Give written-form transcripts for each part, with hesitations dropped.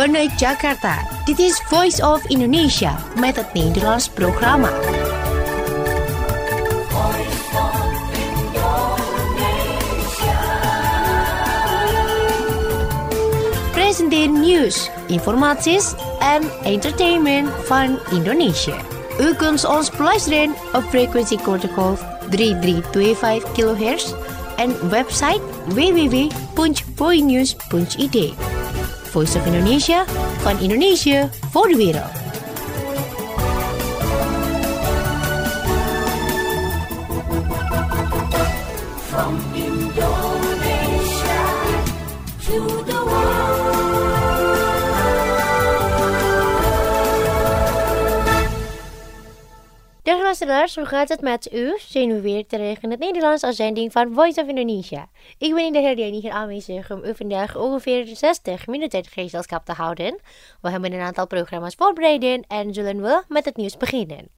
vanuit Jakarta. Dit is Voice of Indonesia met het Nederlands programma. Presenteer nieuws, informaties en entertainment van Indonesia. U kunt ons beluisteren op frequentie kortgolf 3325 kHz en website www.voinews.id. Voice of Indonesia, van Indonesia voor de wereld. From Indonesia to the world. Dag luisteraars, hoe gaat het met u? Zijn we weer terug in het Nederlands uitzending van Voice of Indonesia. Ik ben in de herdenking hier aanwezig om u vandaag ongeveer 60 minuten gezelschap te houden. We hebben een aantal programma's voorbereid en zullen we met het nieuws beginnen.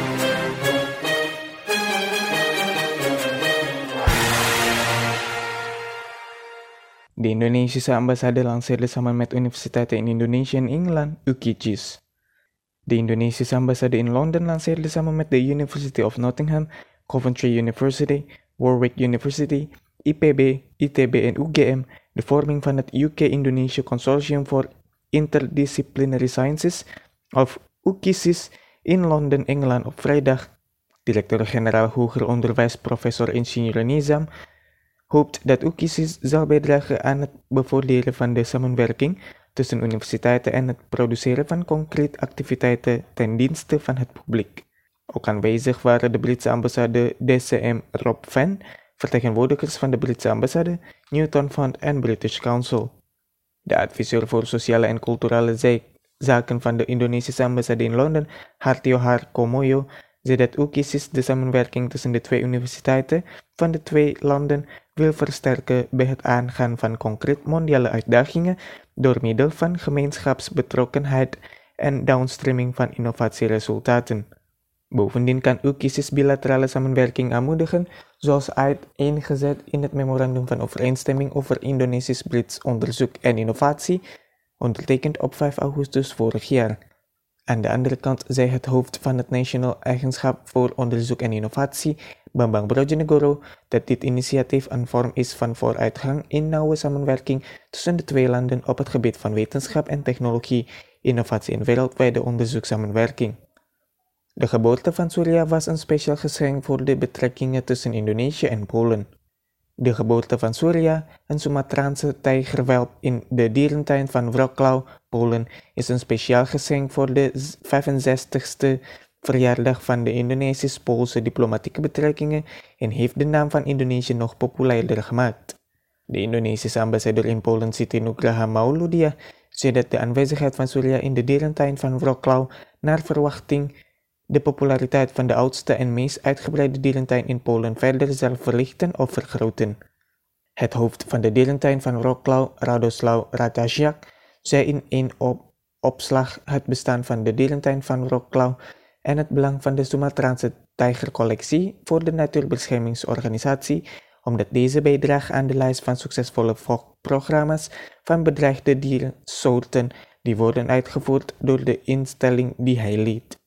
De Indonesische ambassade lanceerde samen met universiteiten in Indonesië en Engeland UKICIS. De Indonesische ambassade in Londen lanceerde samen met de University of Nottingham, Coventry University, Warwick University, IPB, ITB en UGM de vorming van het UK-Indonesia Consortium for Interdisciplinary Sciences, of UKICIS, in Londen, Engeland op vrijdag. Directeur-generaal Hoger Onderwijs Professor Ingenieur Nizam hoopt dat UKICIS zal bijdragen aan het bevorderen van de samenwerking tussen universiteiten en het produceren van concrete activiteiten ten dienste van het publiek. Ook aanwezig waren de Britse ambassade DCM Rob Van, vertegenwoordigers van de Britse ambassade, Newton Fund en British Council. De adviseur voor sociale en culturele zaken van de Indonesische ambassade in Londen, Hartio Harkomoyo, zei dat UKICIS de samenwerking tussen de twee universiteiten van de twee landen wil versterken bij het aangaan van concreet mondiale uitdagingen door middel van gemeenschapsbetrokkenheid en downstreaming van innovatieresultaten. Bovendien kan UKICIS bilaterale samenwerking aanmoedigen, zoals uiteengezet in het memorandum van overeenstemming over Indonesisch-Brits onderzoek en innovatie, ondertekend op 5 augustus vorig jaar. Aan de andere kant zei het hoofd van het National Agentschap voor Onderzoek en Innovatie, Bambang Brojonegoro, dat dit initiatief een vorm is van vooruitgang in nauwe samenwerking tussen de twee landen op het gebied van wetenschap en technologie, innovatie en wereldwijde onderzoekssamenwerking. De geboorte van Surya was een speciaal geschenk voor de betrekkingen tussen Indonesië en Polen. De geboorte van Surya, een Sumatraanse tijgerwelp in de dierentuin van Wrocław, Polen, is een speciaal geschenk voor de 65ste verjaardag van de Indonesisch-Poolse diplomatieke betrekkingen en heeft de naam van Indonesië nog populairder gemaakt. De Indonesische ambassadeur in Polen, Siti Nugraha Mauludia, zei dat de aanwezigheid van Surya in de dierentuin van Wrocław naar verwachting de populariteit van de oudste en meest uitgebreide dierentuin in Polen verder zal verlichten of vergroten. Het hoofd van de dierentuin van Wrocław, Radoslaw Ratajczak, zei in een opslag het bestaan van de dierentuin van Wrocław en het belang van de Sumatraanse tijgercollectie voor de Natuurbeschermingsorganisatie, omdat deze bijdraagt aan de lijst van succesvolle fokprogramma's van bedreigde diersoorten die worden uitgevoerd door de instelling die hij leidt.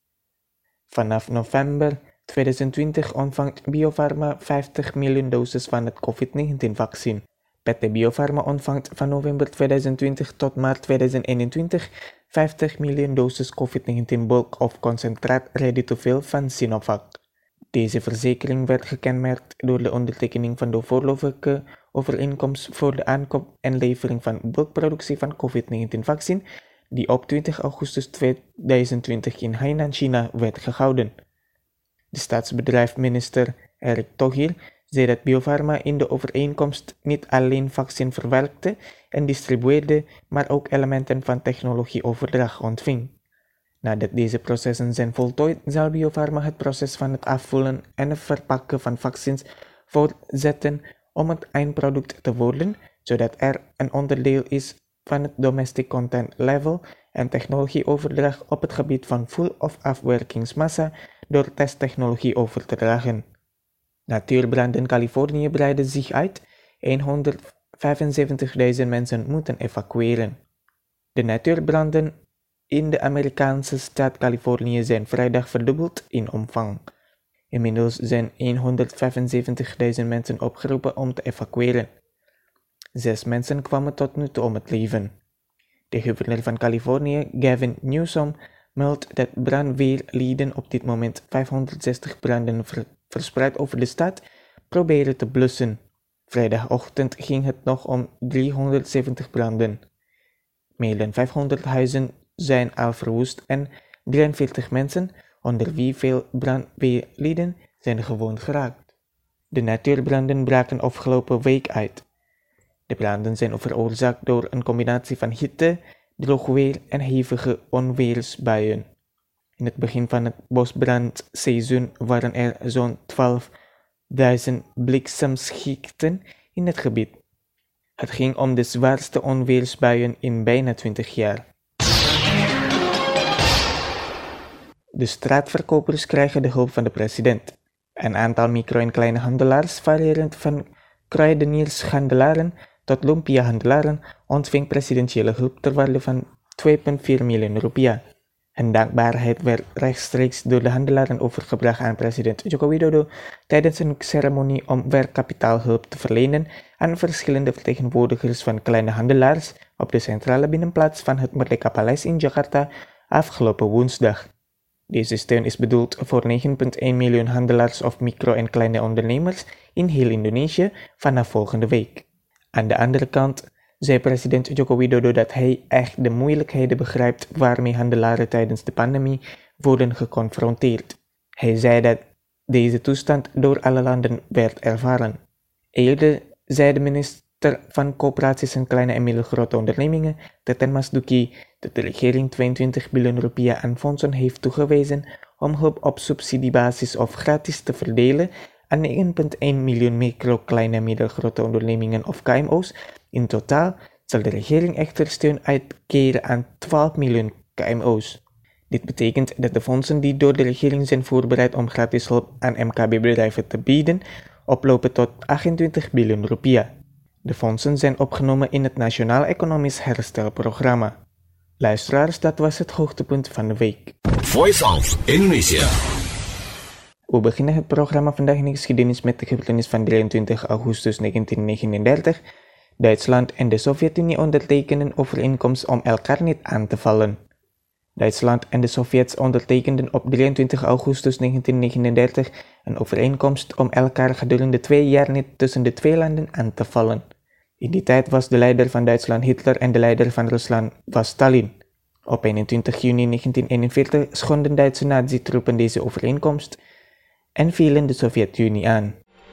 Vanaf november 2020 ontvangt Bio-Farma 50 miljoen doses van het COVID-19-vaccin. PT Bio-Farma ontvangt van november 2020 tot maart 2021 50 miljoen doses COVID-19 bulk of concentraat ready-to-fill van Sinovac. Deze verzekering werd gekenmerkt door de ondertekening van de voorlopige overeenkomst voor de aankoop en levering van bulkproductie van COVID-19-vaccin, die op 20 augustus 2020 in Hainan, China werd gehouden. De staatsbedrijfsminister Erick Thohir zei dat Bio-Farma in de overeenkomst niet alleen vaccin verwerkte en distribueerde, maar ook elementen van technologieoverdracht ontving. Nadat deze processen zijn voltooid, zal Bio-Farma het proces van het afvullen en het verpakken van vaccins voortzetten om het eindproduct te worden, zodat er een onderdeel is van het domestic content level en technologieoverdracht op het gebied van voed- of afwerkingsmassa door testtechnologie over te dragen. Natuurbranden in Californië breiden zich uit, 175.000 mensen moeten evacueren. De natuurbranden in de Amerikaanse staat Californië zijn vrijdag verdubbeld in omvang. Inmiddels zijn 175.000 mensen opgeroepen om te evacueren. 6 mensen kwamen tot nu toe om het leven. De gouverneur van Californië, Gavin Newsom, meldt dat brandweerlieden op dit moment 560 branden verspreid over de stad proberen te blussen. Vrijdagochtend ging het nog om 370 branden. Meer dan 500 huizen zijn al verwoest en 43 mensen, onder wie veel brandweerlieden, zijn gewond geraakt. De natuurbranden braken afgelopen week uit. De branden zijn veroorzaakt door een combinatie van hitte, droog weer en hevige onweersbuien. In het begin van het bosbrandseizoen waren er zo'n 12.000 bliksemschichten in het gebied. Het ging om de zwaarste onweersbuien in bijna 20 jaar. De straatverkopers krijgen de hulp van de president. Een aantal micro- en kleine handelaars, variërend van kruideniershandelaren tot lumpia-handelaren, ontving presidentiële hulp ter waarde van 2,4 miljoen rupiah. Hun dankbaarheid werd rechtstreeks door de handelaren overgebracht aan president Joko Widodo tijdens een ceremonie om werkkapitaalhulp te verlenen aan verschillende vertegenwoordigers van kleine handelaars op de centrale binnenplaats van het Merdeka Paleis in Jakarta afgelopen woensdag. Deze steun is bedoeld voor 9,1 miljoen handelaars of micro- en kleine ondernemers in heel Indonesië vanaf volgende week. Aan de andere kant zei president Joko Widodo dat hij echt de moeilijkheden begrijpt waarmee handelaren tijdens de pandemie worden geconfronteerd. Hij zei dat deze toestand door alle landen werd ervaren. Eerder zei de minister van Coöperaties en Kleine en Middelgrote Ondernemingen, Teten Masduki, dat de regering 22 biljoen rupiah aan fondsen heeft toegewezen om hulp op subsidiebasis of gratis te verdelen aan 1,1 miljoen micro, kleine en middelgrote ondernemingen of KMO's. In totaal zal de regering echter steun uitkeren aan 12 miljoen KMO's. Dit betekent dat de fondsen die door de regering zijn voorbereid om gratis hulp aan MKB-bedrijven te bieden, oplopen tot 28 biljoen rupiah. De fondsen zijn opgenomen in het Nationaal Economisch Herstelprogramma. Luisteraars, dat was het hoogtepunt van de week. Voice of Indonesia. We beginnen het programma vandaag in de geschiedenis met de gebeurtenis van 23 augustus 1939. Duitsland en de Sovjet-Unie ondertekenden overeenkomst om elkaar niet aan te vallen. Duitsland en de Sovjets ondertekenden op 23 augustus 1939 een overeenkomst om elkaar gedurende 2 jaar niet tussen de twee landen aan te vallen. In die tijd was de leider van Duitsland Hitler en de leider van Rusland was Stalin. Op 21 juni 1941 schonden Duitse nazi-troepen deze overeenkomst en vielen de Sovjet-Unie aan.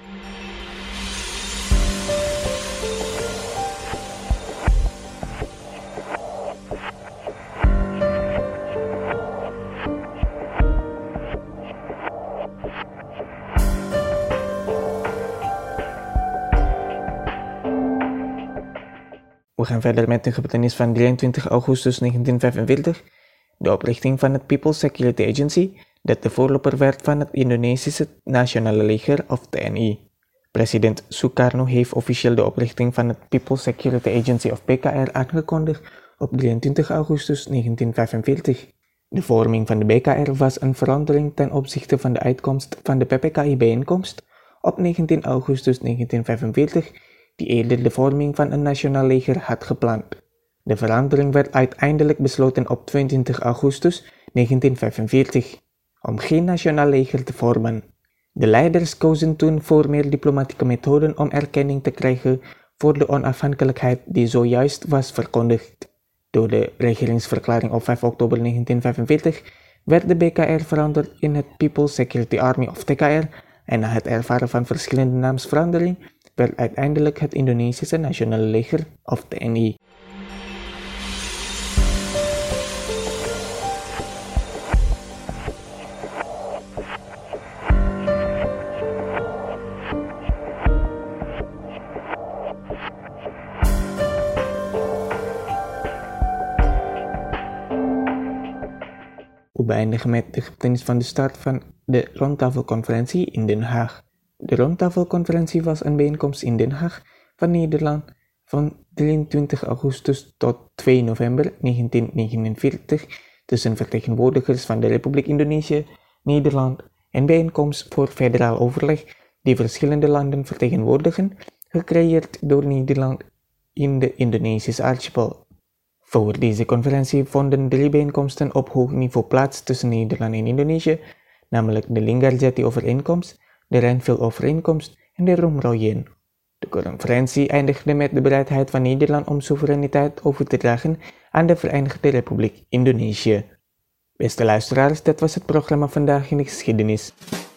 We gaan verder met de gebeurtenis van 23 augustus 1945, de oprichting van het People's Security Agency, dat de voorloper werd van het Indonesische Nationale Leger of TNI. President Sukarno heeft officieel de oprichting van het People's Security Agency of PKR aangekondigd op 23 augustus 1945. De vorming van de PKR was een verandering ten opzichte van de uitkomst van de PPKI-bijeenkomst op 19 augustus 1945, die eerder de vorming van een nationaal leger had gepland. De verandering werd uiteindelijk besloten op 22 augustus 1945, om geen nationaal leger te vormen. De leiders kozen toen voor meer diplomatieke methoden om erkenning te krijgen voor de onafhankelijkheid die zojuist was verkondigd. Door de regeringsverklaring op 5 oktober 1945 werd de BKR veranderd in het People's Security Army of TKR en na het ervaren van verschillende naamsveranderingen werd uiteindelijk het Indonesische Nationale Leger of TNI. We beëindigen met de gebeurtenis van de start van de Rondtafelconferentie in Den Haag. De Rondtafelconferentie was een bijeenkomst in Den Haag van Nederland van 23 augustus tot 2 november 1949 tussen vertegenwoordigers van de Republiek Indonesië, Nederland en bijeenkomst voor federaal overleg die verschillende landen vertegenwoordigen, gecreëerd door Nederland in de Indonesische archipel. Voor deze conferentie vonden 3 bijeenkomsten op hoog niveau plaats tussen Nederland en Indonesië, namelijk de Linggarjati-overeenkomst, de Renville-overeenkomst en de Roemrooien. De conferentie eindigde met de bereidheid van Nederland om soevereiniteit over te dragen aan de Verenigde Republiek Indonesië. Beste luisteraars, dat was het programma Vandaag in de Geschiedenis.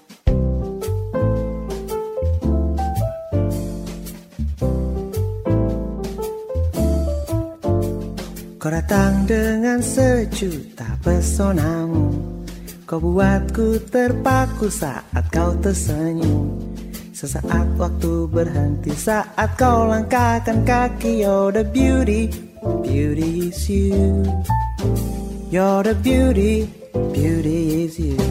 Kau datang dengan sejuta pesonamu, kau buatku terpaku saat kau tersenyum. Sesaat waktu berhenti saat kau langkahkan kaki. You're the beauty, beauty is you. You're the beauty, beauty is you.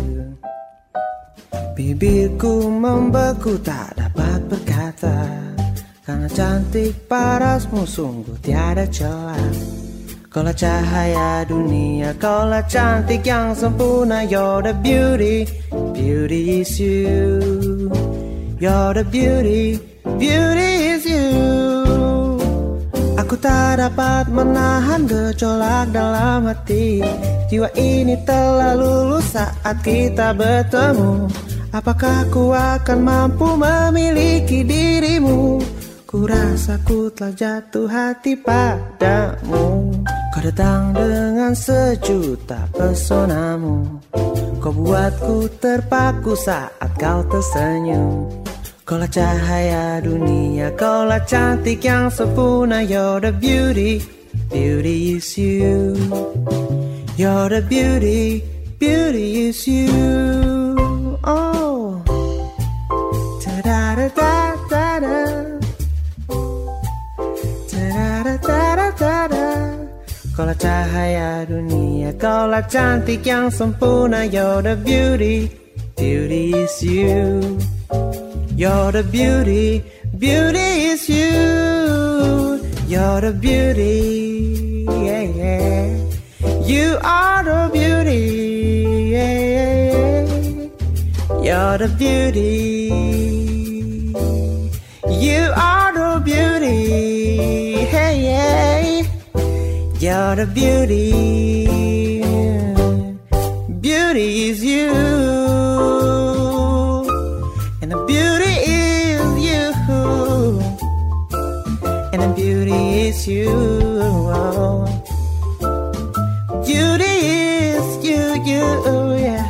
Bibirku membeku tak dapat berkata, karena cantik parasmu sungguh tiada celah. Kaulah cahaya dunia, kaulah cantik yang sempurna. You're the beauty, beauty is you. You're the beauty, beauty is you. Aku tak dapat menahan gejolak dalam hati. Jiwa ini telah lulus saat kita bertemu. Apakah ku akan mampu memiliki dirimu? Ku rasa ku telah jatuh hati padamu. Kau datang dengan sejuta pesonamu, kau buatku terpaku saat kau tersenyum. Kaulah cahaya dunia, kaulah cantik yang sempurna. You're the beauty, beauty is you. You're the beauty, beauty is you. Oh, ta-da-da-da-da-da, ta-da-da-da-da-da. Kaulah cahaya dunia, kaulah cantik yang sempurna. You're the beauty, beauty is you. You're the beauty, beauty is you. You're the beauty, yeah, yeah. You are the beauty, yeah, yeah, yeah. You're the beauty. You are the beauty, hey, yeah. You're the beauty. Beauty is you. And the beauty is you. And the beauty is you. Beauty is you, you, yeah.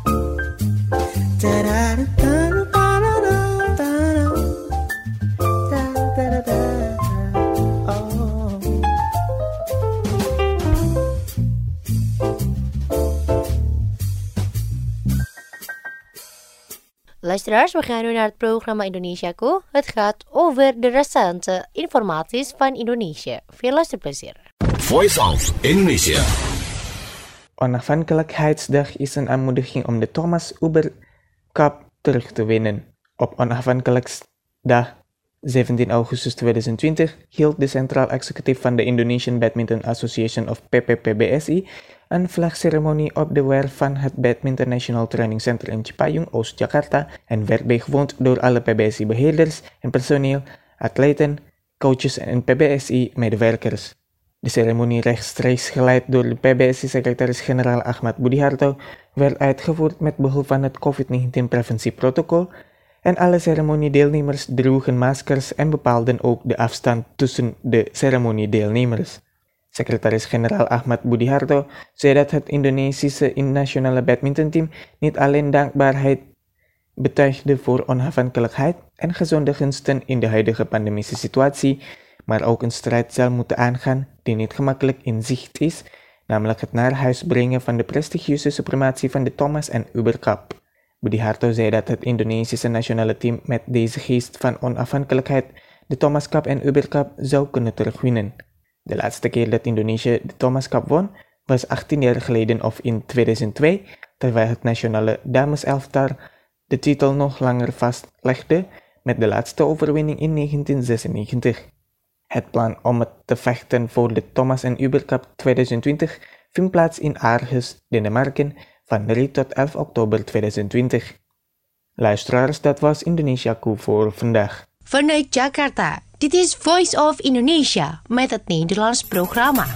Luisteraars, we gaan nu naar het programma Indonesiaku. Het gaat over de recente informaties van Indonesië. Veel luisterplezier. Voice of Indonesia. Onafhankelijkheidsdag is een aanmoediging om de Thomas Uber Cup terug te winnen. Op Onafhankelijkheidsdag 17 augustus 2020 hield de Centraal Executief van de Indonesian Badminton Association of PPPBSI een vlagceremonie op de werf van het Badminton National Training Center in Cipayung, Oost Jakarta en werd bijgewoond door alle PBSI-beheerders en personeel, atleten, coaches en PBSI-medewerkers. De ceremonie, rechtstreeks geleid door de PBSI-secretaris-generaal Ahmad Budiharto, werd uitgevoerd met behulp van het COVID-19-preventieprotocol en alle ceremoniedeelnemers droegen maskers en bepaalden ook de afstand tussen de ceremoniedeelnemers. Secretaris-generaal Ahmad Budiharto zei dat het Indonesische nationale badmintonteam niet alleen dankbaarheid betuigde voor onafhankelijkheid en gezonde gunsten in de huidige pandemische situatie, maar ook een strijd zal moeten aangaan die niet gemakkelijk in zicht is, namelijk het naar huis brengen van de prestigieuze suprematie van de Thomas en Uber Cup. Budiharto zei dat het Indonesische nationale team met deze geest van onafhankelijkheid de Thomas Cup en Uber Cup zou kunnen terugwinnen. De laatste keer dat Indonesië de Thomas Cup won was 18 jaar geleden of in 2002, terwijl het nationale dameselftal de titel nog langer vastlegde met de laatste overwinning in 1996. Het plan om het te vechten voor de Thomas en Uber Cup 2020 vindt plaats in Aarhus, Denemarken van 3 tot 11 oktober 2020. Luisteraars, dat was Indonesiaku voor vandaag. Vanuit Jakarta, dit is Voice of Indonesia met het Nederlands programma.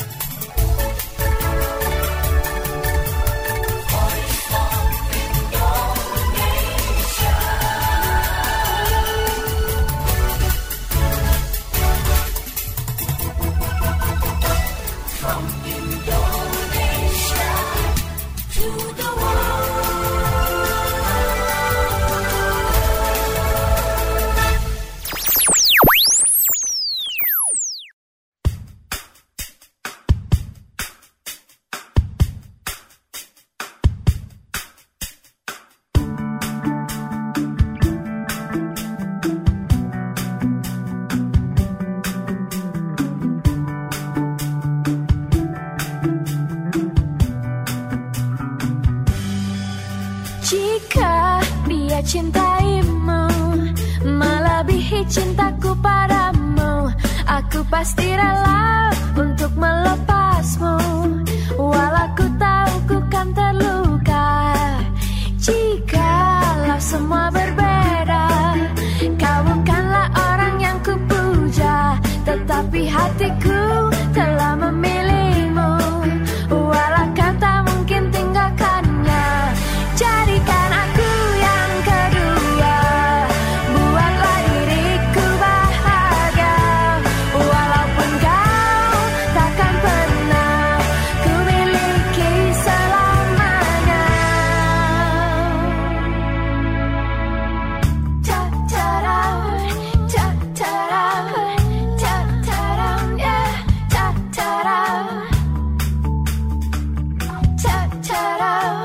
Jika dia cintaimu melebihi cintaku padamu, aku pasti rela untuk melepasmu. Walau ku tahu ku kan terluka. Jikalau semua berbeda, kau bukanlah orang yang ku puja, tetapi hatiku telah memilihmu. Walau kau tak mungkin tinggalkannya, jadikan aku yang kedua. Buatlah diriku bahagia, walaupun kau takkan pernah ku miliki selamanya. Ta-ta-ram, ta-ta-ram, ta-ta-ram, yeah, ta-ta-ram, ta-ta-ram.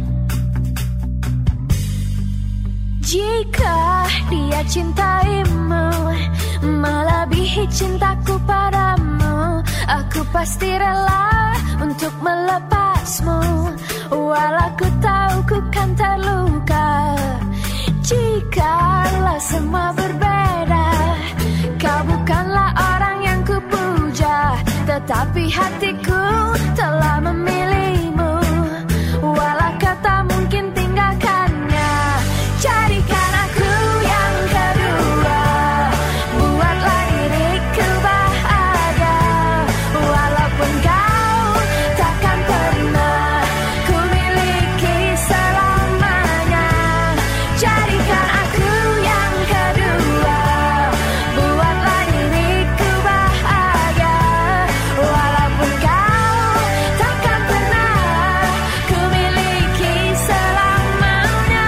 Jika dia cintaimu melebihi cintaku padamu, aku pasti rela untuk melepasmu. Walau ku tahu ku kan terluka. Jikalau semua berbeda, kau bukanlah orang yang ku puja, tetapi hatiku telah memilihmu. Walau kau tak mungkin tinggalkannya, jadikan aku yang kedua. Buatlah diriku bahagia, walaupun kau takkan pernah ku miliki selamanya. Jadikan aku yang kedua. Buatlah diriku bahagia, walaupun kau takkan pernah ku miliki selamanya.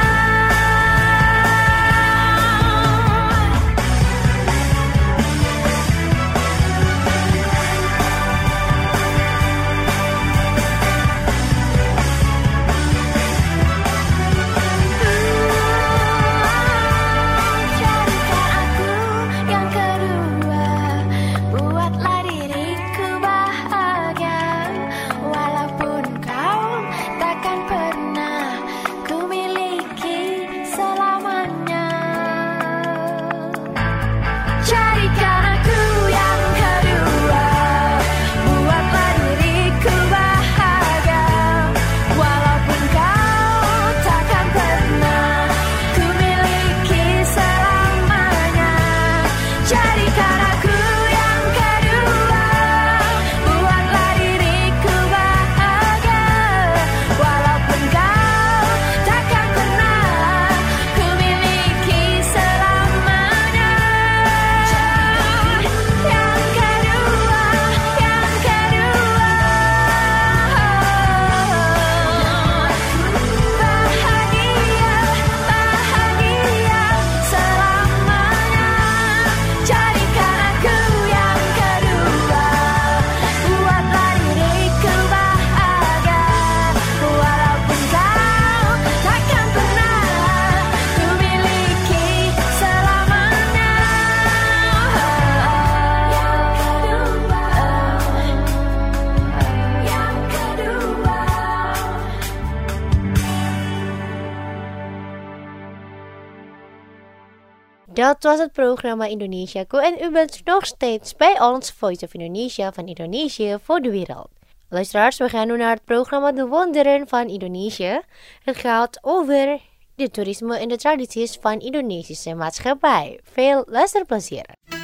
Dat was het programma Indonesia Go en u bent nog steeds bij ons Voice of Indonesia van Indonesië voor de wereld. Luisteraars, we gaan nu naar het programma De Wonderen van Indonesië. Het gaat over de toerisme en de tradities van Indonesische maatschappij. Veel luisterplezier.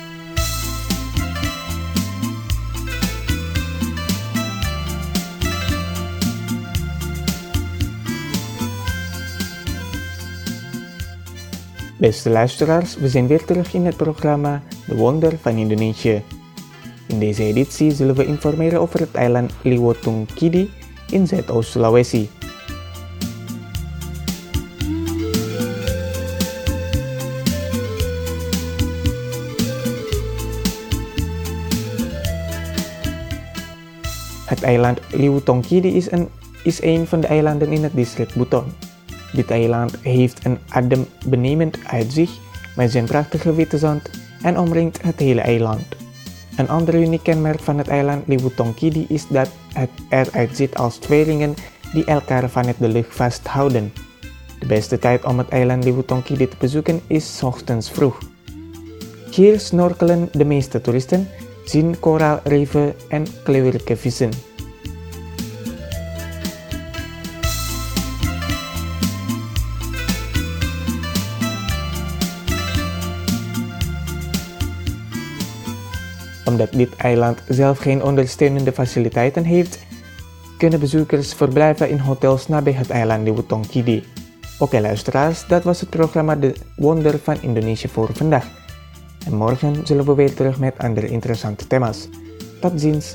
Beste luisteraars, we zijn weer terug in het programma De Wonder van Indonesië. In deze editie zullen we informeren over het eiland Liwotongkidi in Zuidoost-Sulawesi. Het eiland Liwotongkidi is een van de eilanden in het district Buton. Dit eiland heeft een adembenemend uitzicht met zijn prachtige witte zand en omringt het hele eiland. Een ander uniek kenmerk van het eiland Liwotongkidi is dat het eruit ziet als tweelingen die elkaar vanuit de lucht vasthouden. De beste tijd om het eiland Liwotongkidi te bezoeken is 's ochtends vroeg. Hier snorkelen de meeste toeristen, zien koraalriffen en kleurrijke vissen. Omdat dit eiland zelf geen ondersteunende faciliteiten heeft, kunnen bezoekers verblijven in hotels nabij het eiland Liwotongkidi. Oké luisteraars, dat was het programma De Wonder van Indonesië voor vandaag. En morgen zullen we weer terug met andere interessante thema's. Tot ziens!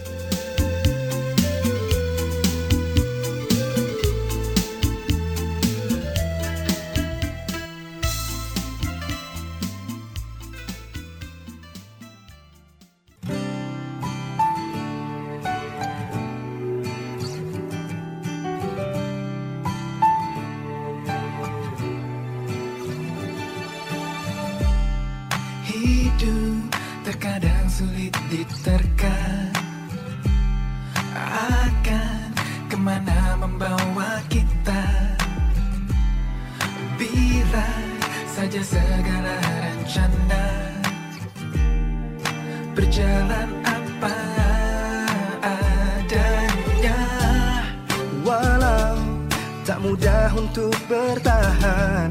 Hidup terkadang sulit diterka, akan kemana membawa kita. Bila saja segala rencana berjalan apa adanya. Walau tak mudah untuk bertahan,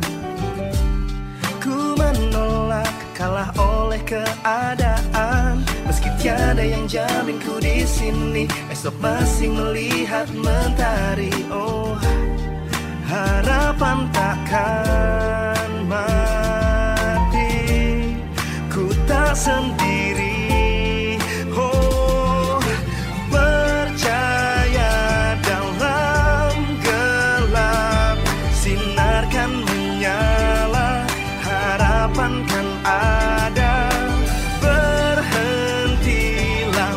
ku menolak kalah oleh keadaan. Meski tiada yang jamin ku di sini, esok masih melihat mentari. Oh, harapan takkan mati, ku tak sendiri. Oh, percaya dalam gelap, sinarkan menyala, harapan kan ada. Berhentilah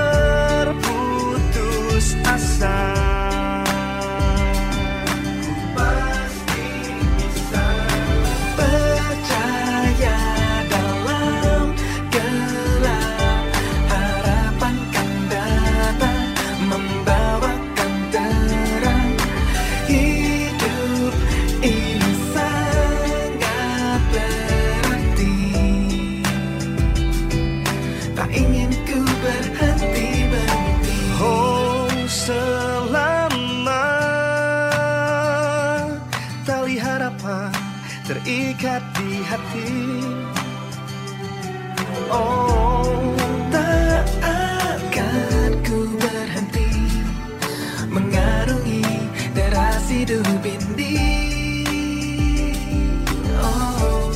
berputus asa, pasti bisa. Percaya dalam gelap, harapan kan datang, membawakan terang. Hidup ini sangat berarti, tak ingin ku berhenti bermimpi. Oh, selama tali harapan terikat di hati. Oh, tak akan ku berhenti mengarungi deras hidup ini. Oh,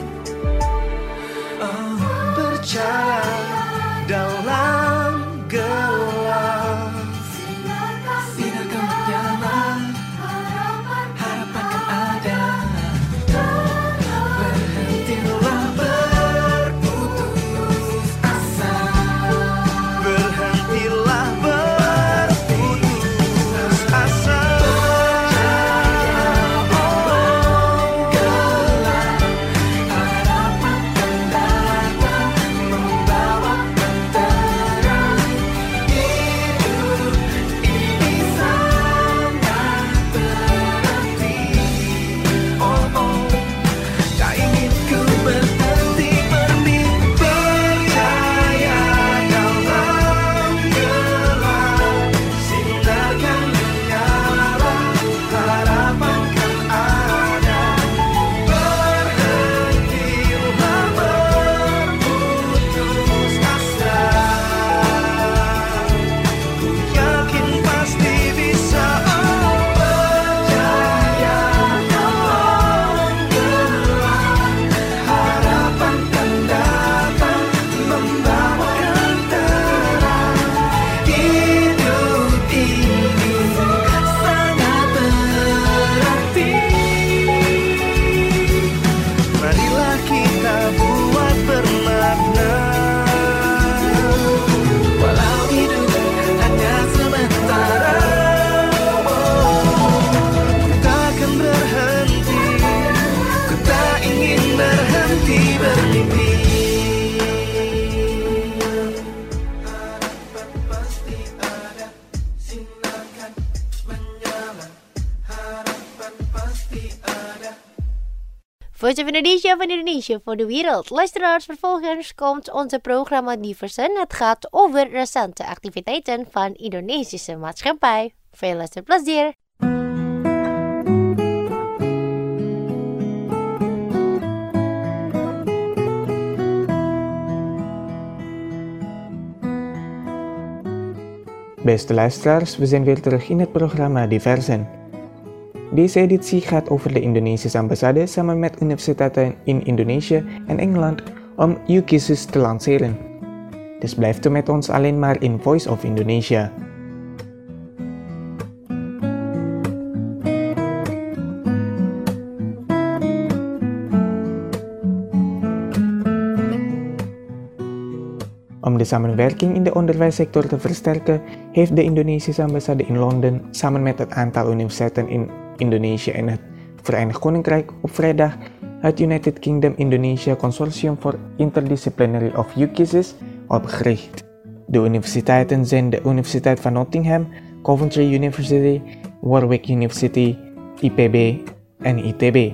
berjalan dalam gelap, sinarkan menyala, harapan kan ada. Berhentilah berputus asa, berhentilah mimpi. Voice of Indonesia van Indonesia voor de wereld. Luisteraars, vervolgens komt onze programma Diversen. Het gaat over recente activiteiten van Indonesische maatschappij. Veel luisterplezier! Beste luisteraars, we zijn weer terug in het programma Diversen. Deze editie gaat over de Indonesische ambassade samen met universiteiten in Indonesië en Engeland om UKISUS te lanceren. Dus blijft u met ons alleen maar in Voice of Indonesia. Om de samenwerking in de onderwijssector te versterken, heeft de Indonesische ambassade in Londen samen met het aantal universiteiten in Indonesië en het Verenigd Koninkrijk op vrijdag het United Kingdom Indonesia Consortium for Interdisciplinary of UKISUS opgericht. De universiteiten zijn de Universiteit van Nottingham, Coventry University, Warwick University, IPB en ITB.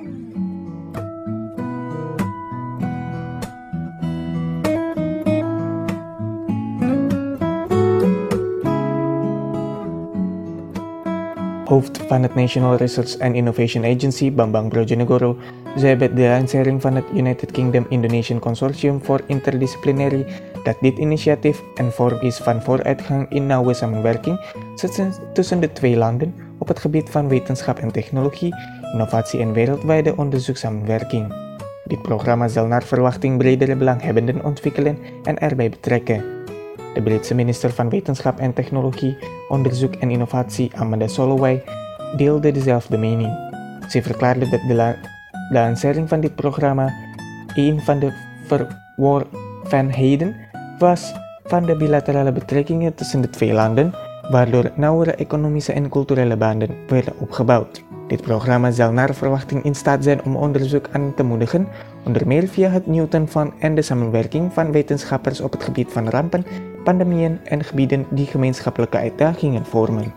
Hoofd van het National Research and Innovation Agency, Bambang Brojonegoro, zei bij de lancering van het United Kingdom Indonesian Consortium for Interdisciplinary dat dit initiatief een vorm is van vooruitgang in nauwe samenwerking tussen de twee landen op het gebied van wetenschap en technologie, innovatie en wereldwijde onderzoekssamenwerking. Dit programma zal naar verwachting bredere belanghebbenden ontwikkelen en erbij betrekken. De Britse minister van Wetenschap en Technologie, Onderzoek en Innovatie Amanda Soloway deelde dezelfde mening. Ze verklaarde dat de lancering van dit programma een van de verworvenheden was van de bilaterale betrekkingen tussen de twee landen, waardoor nauwere economische en culturele banden werden opgebouwd. Dit programma zal naar verwachting in staat zijn om onderzoek aan te moedigen, onder meer via het Newton Fund en de samenwerking van wetenschappers op het gebied van rampen, pandemieën en gebieden die gemeenschappelijke uitdagingen vormen.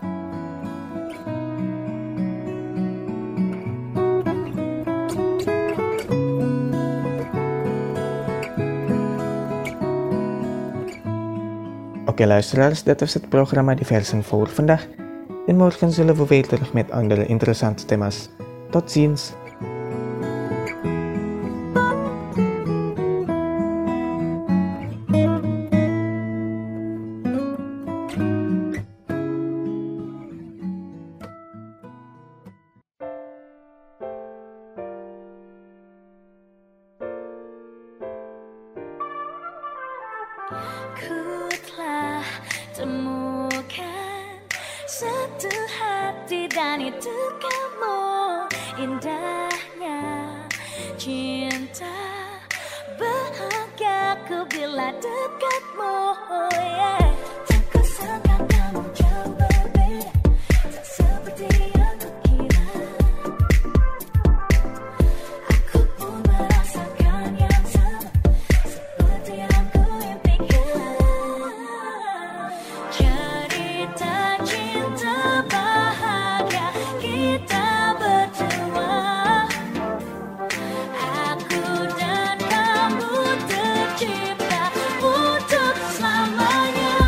Oké luisteraars, dat was het programma Diversen voor vandaag. En morgen zullen we weer terug met andere interessante thema's. Tot ziens! Ku telah temukan satu hati dan itu kamu. Indahnya cinta, bahagiaku bila dekatmu, yeah. Tak kusangka kamu jauh berbeda, tak seperti yang kukira. Aku pun merasakan yang sama, seperti yang ku impikan. Cerita cinta bahagia kita berdua, aku dan kamu tercipta untuk selamanya.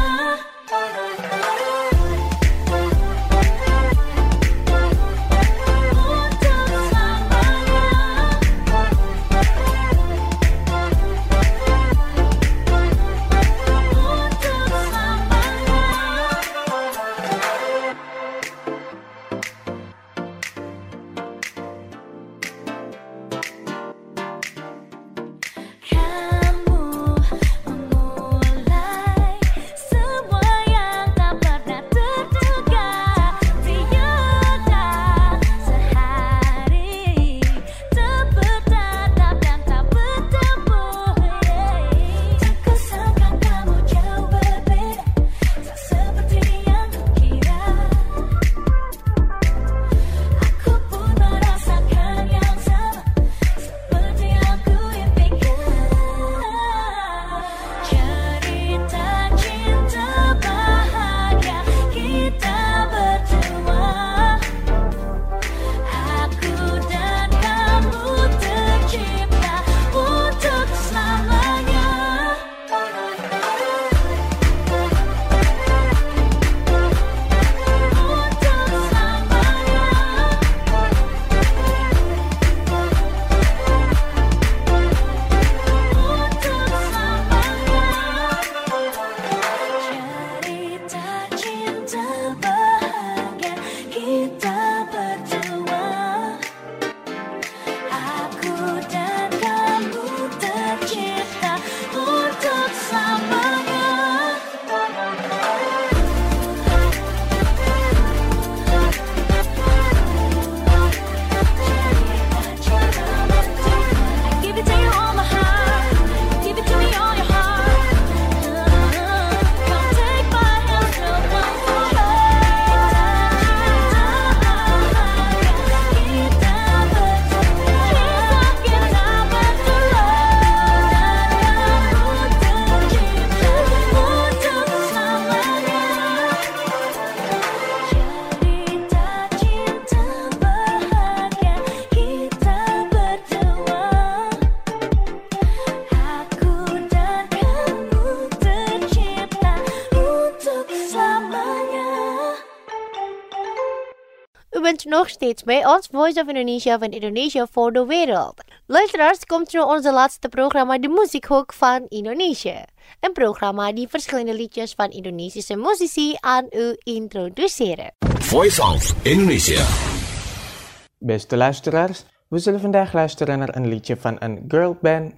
bent u nog steeds bij ons, Voice of Indonesia van Indonesia voor de wereld. Luisteraars, komt nu onze laatste programma, de Muziekhoek van Indonesië. Een programma die verschillende liedjes van Indonesische muzici aan u introduceren. Voice of Indonesia. Beste luisteraars, we zullen vandaag luisteren naar een liedje van een girlband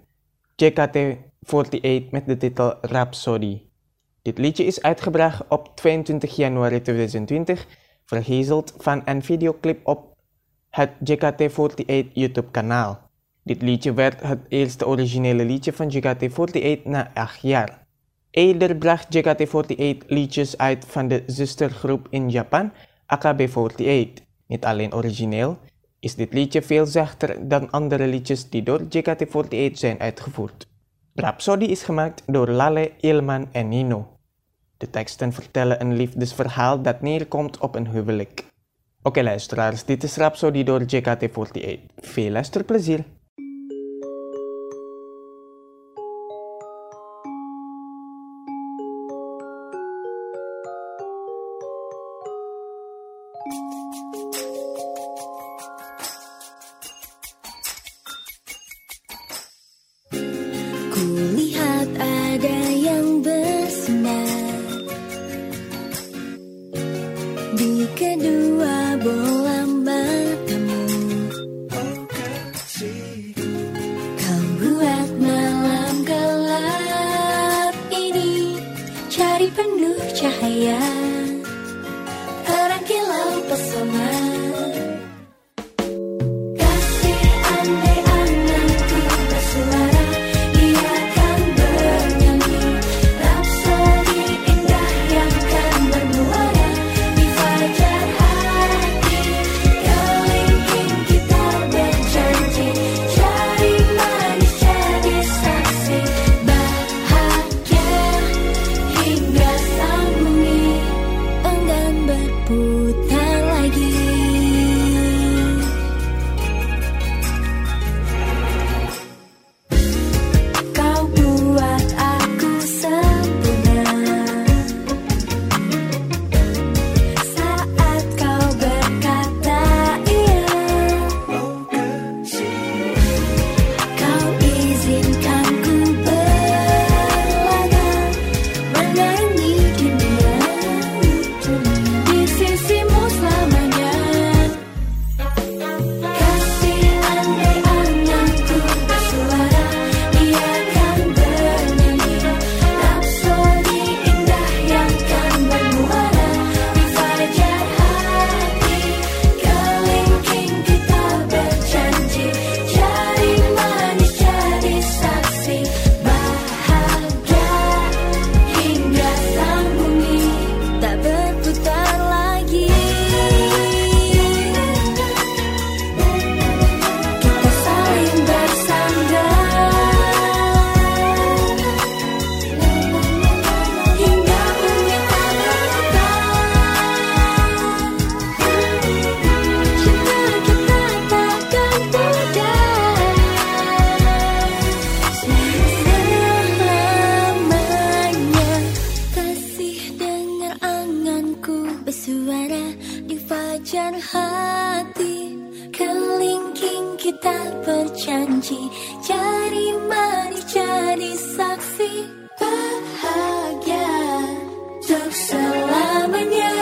JKT48 met de titel Rhapsody. Dit liedje is uitgebracht op 22 januari 2020, vergezeld van een videoclip op het JKT48 YouTube-kanaal. Dit liedje werd het eerste originele liedje van JKT48 na 8 jaar. Eerder bracht JKT48 liedjes uit van de zustergroep in Japan, AKB48. Niet alleen origineel, is dit liedje veel zachter dan andere liedjes die door JKT48 zijn uitgevoerd. Rhapsody is gemaakt door Lale, Ilman en Nino. De teksten vertellen een liefdesverhaal dat neerkomt op een huwelijk. Oké luisteraars, dit is Rhapsody door JKT48. Veel luisterplezier! Kulihat ada yang bersinar di kedua bola matamu. Kau buat malam gelap ini cari penuh cahaya, terang kilau pesona. Kasih andai anganku bersuara, ia kan bernyanyi rapsodi indah yang kan bermuara di fajar hati. Kelingking kita berjanji, cari manis jadi saksi bahagia hingga sang bumi enggan berputar lagi. Kau buat aku sempurna saat kau berkata iya. Kau izinkan ku berlaga menaungi dunia di sisimu selamanya. Kasih andai anganku bersuara, ia kan bernyanyi rapsodi indah yang kan bermuara di fajar hati. Kelingking kita berjanji, cari manis jadi saksi bahagia hingga sang bumi tak berputar lagi. Kita saling bersandar hingga bumi tak berputar. Cinta kita takkan pudar selamanya. Kasih dengar anganku bersuara di fajar hati. Kelingking kita berjanji, cari manis jadi saksi bahagia untuk selamanya.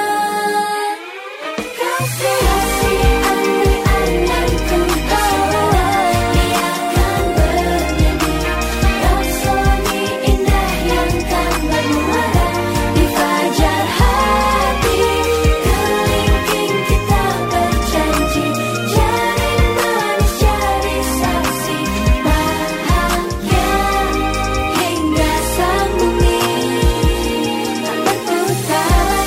Kasih andai anganku bersuara, ia kan bernyanyi rapsodi indah yang kan bermuara di fajar hati. Kelingking kita berjanji, cari manis jadi saksi bahagia hingga sang bumi tak berputar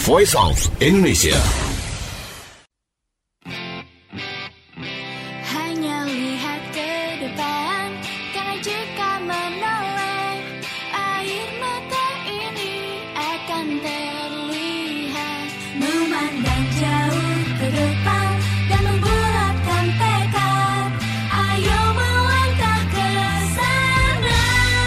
Voice of Indonesia. Hanya lihat ke depan, karena jika menoleh, air mata ini akan terlihat. Memandang jauh ke depan dan membulatkan tekad, ayo melangkah ke sana.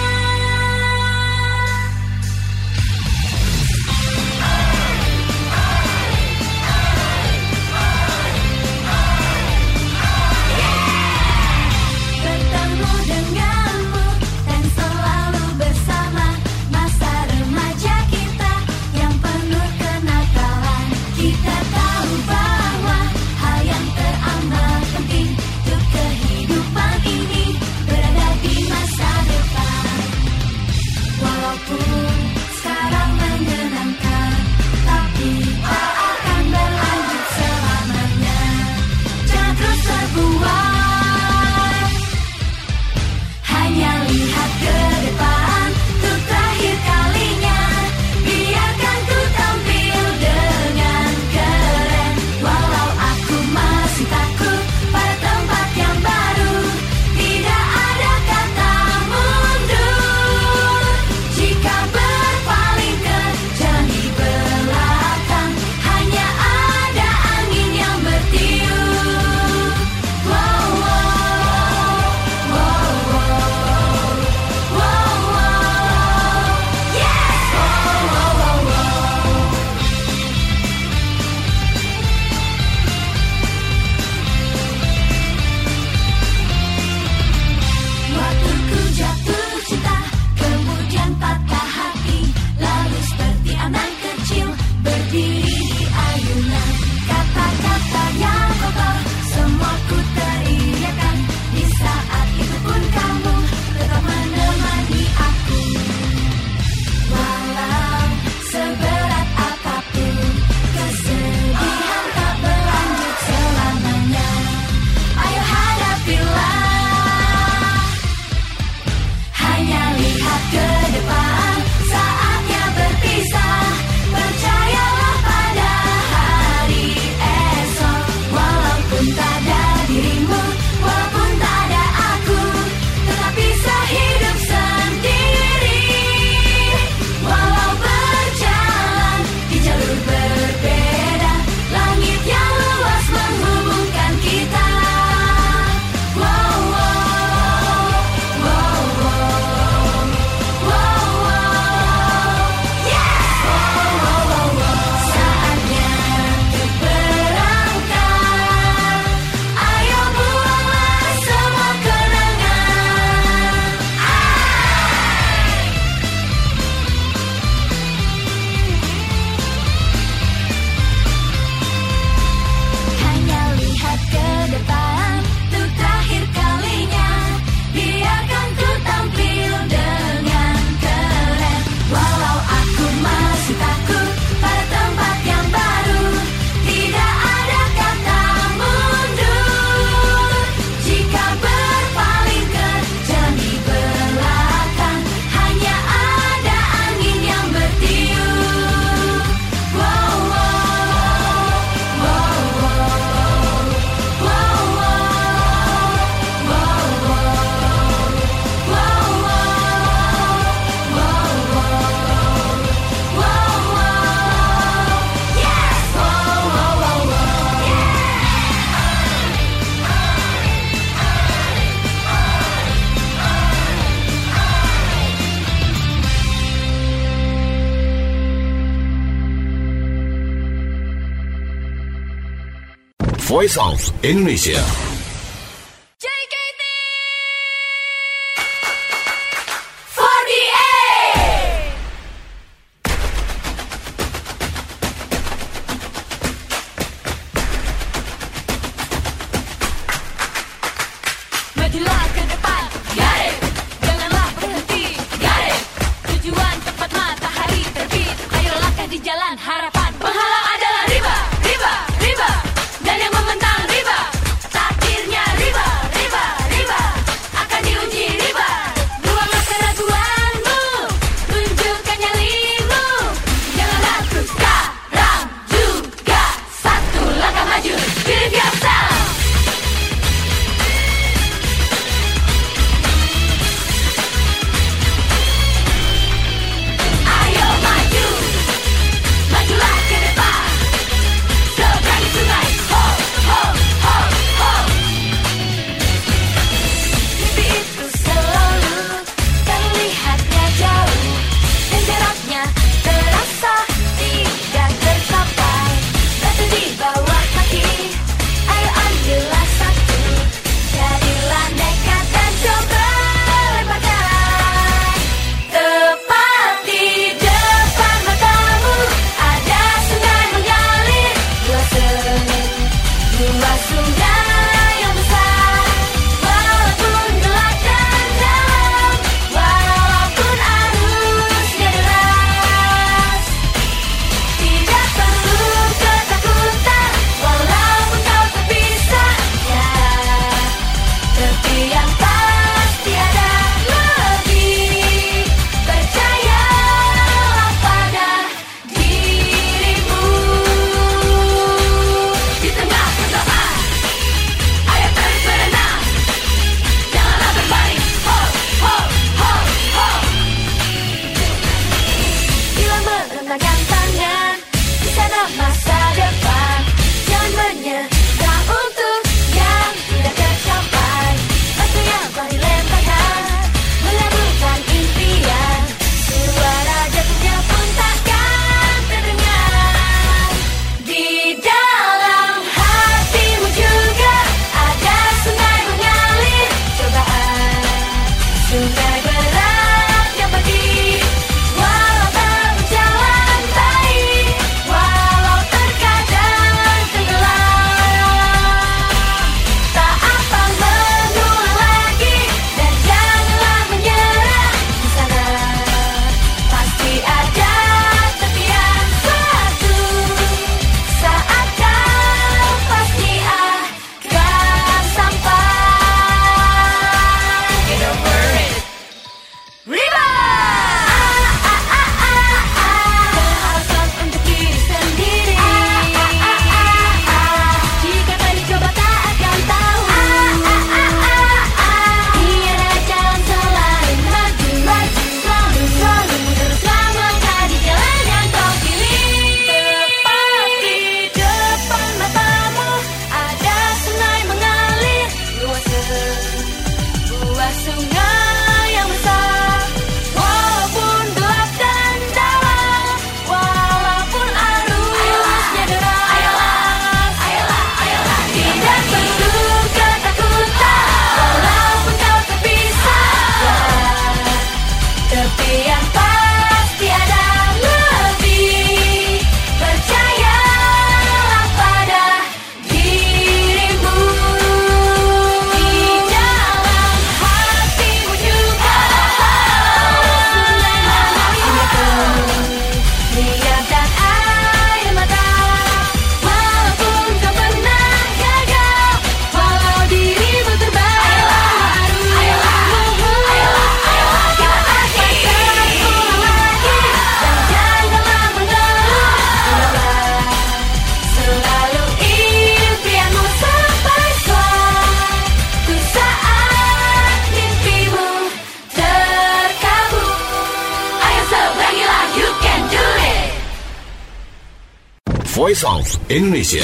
Bertemu denganmu dan selalu bersama masa remaja kita yang penuh kenakalan. Kita tahu bahwa hal yang teramat penting untuk kehidupan ini berada di masa depan. Walaupun sekarang menyenangkan, tapi tak akan berlanjut selamanya. Jangan terus terbuai, hanya lihat ke depan untuk terakhir kalinya. Biarkan ku tampil dengan keren, walau aku masih takut pada tempat yang baru. Tidak ada kata mundur. Jika berpaling ke jalan di belakang, hanya ada angin yang bertiup. Wow, wow, wow, wow, wow, yes, wow, wow, wow, wow. Waktu ku jatuh cinta, kemudian patah hati, lalu seperti anak kecil berdiri di ayunan. Kata-kata yang kotor semua ku teriakan. Di saat itu pun kamu tetap menemani aku. Walau seberat apapun, kesedihan tak berlanjut selamanya. Ayo hadapilah, hanya lihat ke depan, saatnya berpisah. Percayalah pada hari esok. Walaupun tak ada dirimu, walaupun tak ada aku, tetap bisa hidup sendiri. Walau berjalan di jalur berbeda, langit yang luas menghubungkan kita. Wow, wow, wow, wow, wow, wow, yes, wow, wow, wow, wow. Saatnya untuk berangkat, ayo buanglah semua kenangan. Hanya lihat ke depan untuk terakhir kalinya. Biarkan ku tampil dengan keren, walau aku masih takut pada tempat yang baru. Tidak ada kata mundur. Jika berpaling ke jalan di belakang, hanya ada angin yang bertiup. Wow, wow, wow, wow, wow, wow, wow, wow, wow, wow, yes, wow, wow, wow, wow, yeah. Voice of Indonesia. JKT 48. Majulah ke depan, got it. Janganlah berhenti, got it. Tujuan tepat matahari terbit. Ayo langkah di jalan harapan. Penghalang adalah riba, riba, riba. Dan yang membentang riba. Tak Voice of Indonesia.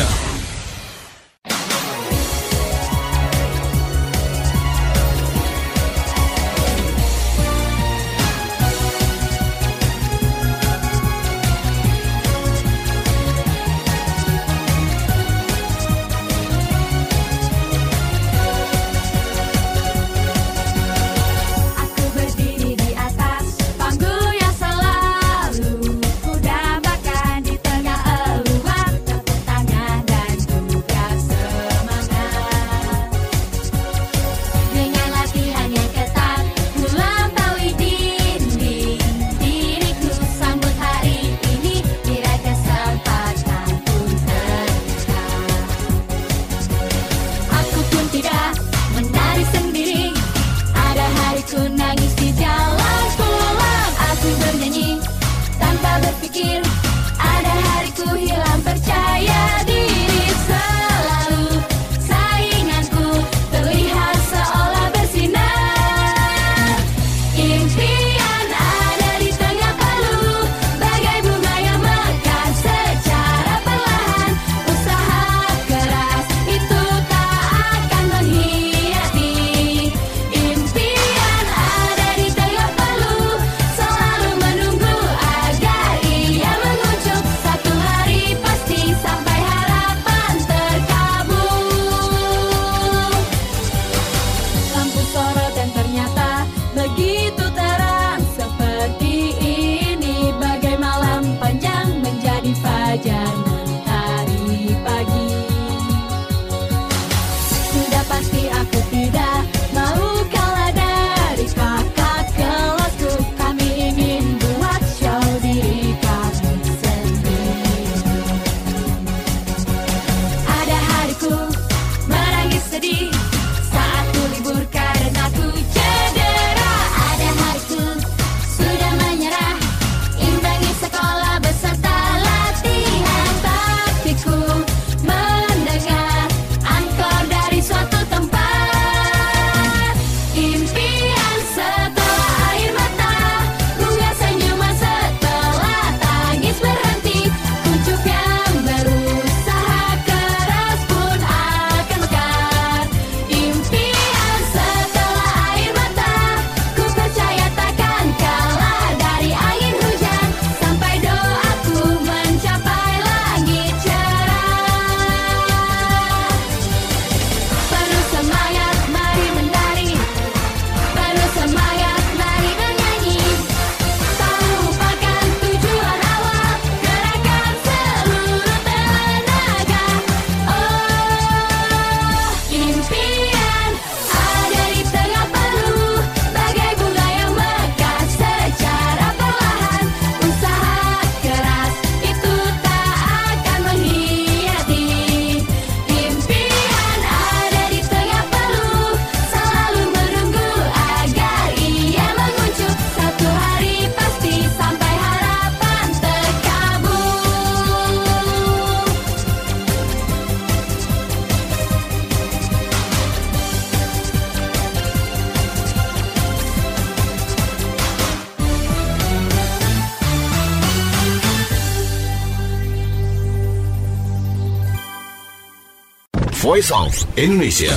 Voice of Indonesia.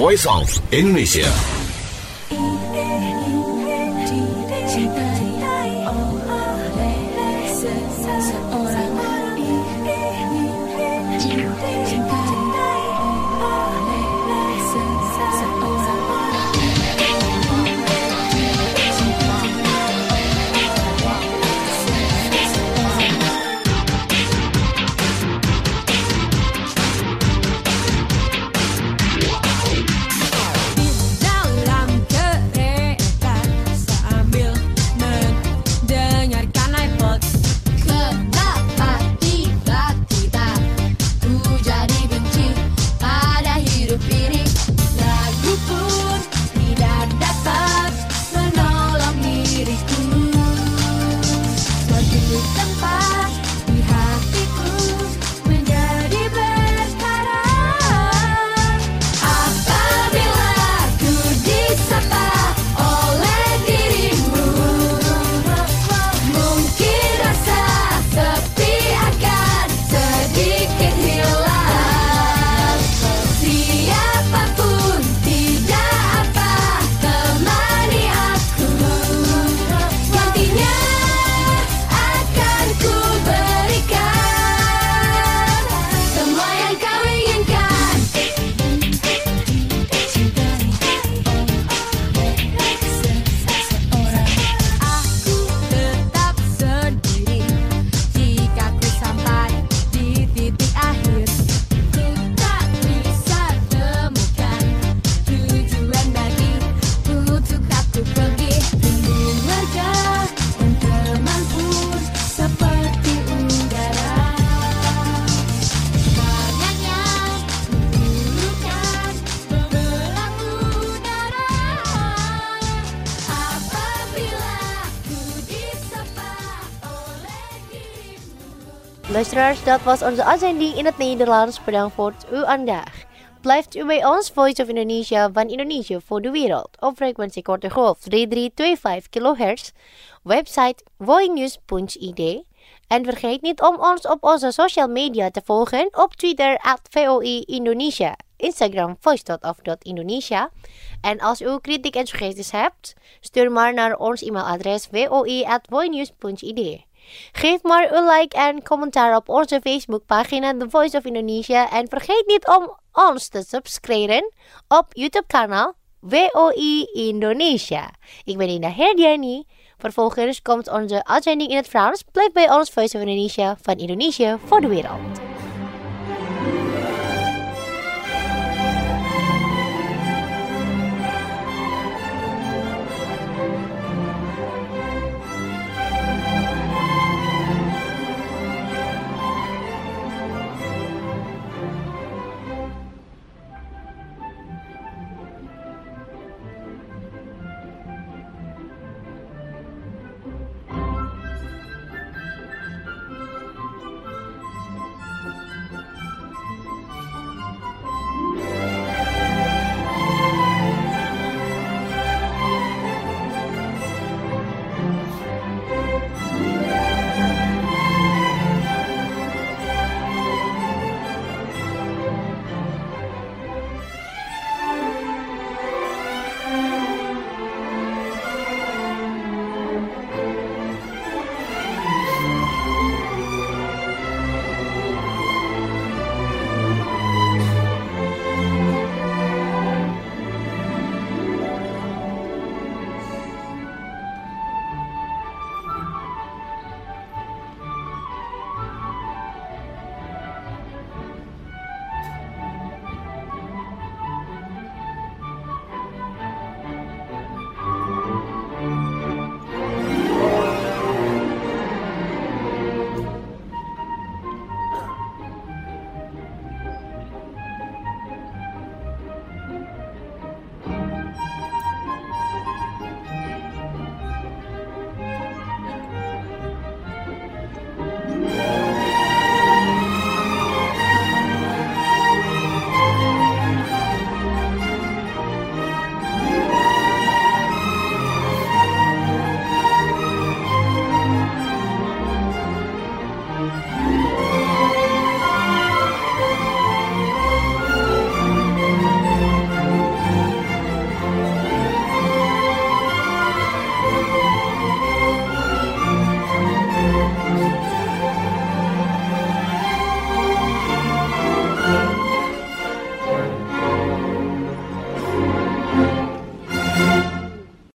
Voice of Indonesia. Luisteraars, dat was onze uitzending in het Nederlands. Bedankt voor uw aandacht. Blijft u bij ons, Voice of Indonesia van Indonesië voor de wereld. Op frequentie korte golf 3325 kHz. Website voinews.id. En vergeet niet om ons op onze social media te volgen. Op Twitter @VOI Indonesia. Instagram voice.of.indonesia. En als u kritiek en suggesties hebt, stuur maar naar ons e-mailadres voi@voinews.id. Geef maar een like en commentaar op onze Facebookpagina The Voice of Indonesia. En vergeet niet om ons te subscriben op YouTube-kanaal VOI Indonesia. Ik ben Indah Herdiani. Vervolgens komt onze uitzending in het Frans. Blijf bij ons Voice of Indonesia van Indonesië voor de wereld.